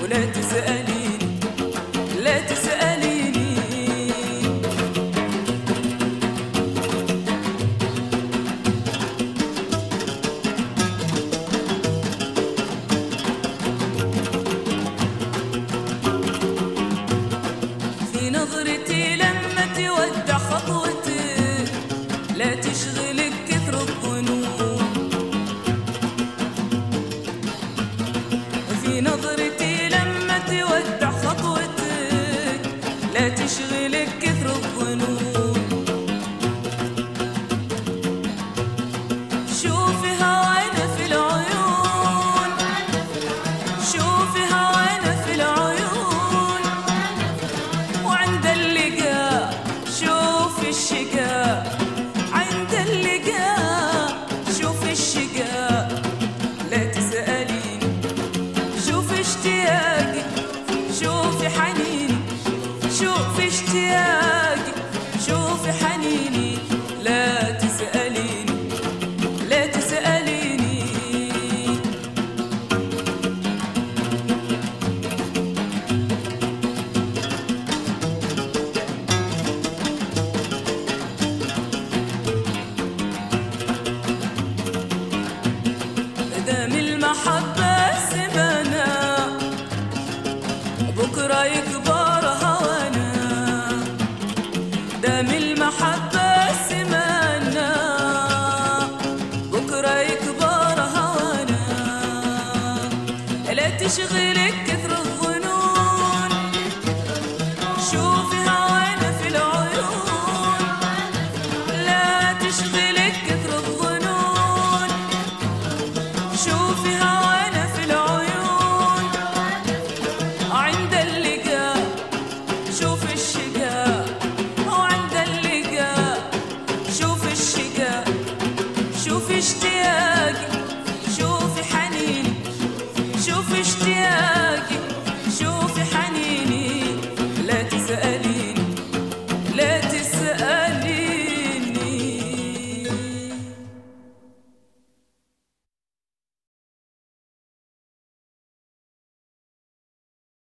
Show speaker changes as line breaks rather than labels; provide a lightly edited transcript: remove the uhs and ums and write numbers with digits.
ولا تسأليني لا تسأليني. في نظرتي لما تودع خطوتك لا تشغلك كثر الظنون. في نظرتي لما تودع خطوتك لا تشغلك كثر الظنون. شوفي هوانا في العيون شوفي هوانا في العيون وعند اللقاء شوفي الشقاء عند اللقاء شوفي الشقاء. لا تسأليني شوفي اشتياقي شوفي حنيني شوفي اشتياقي شوفي حنيني. لا تسأليني لا تسأليني. دام المحبة سبانا بكرة يكبر هوانا. دام المحبة سمانا بكرة يكبر هوانا. لا تشغلك كثر الظلم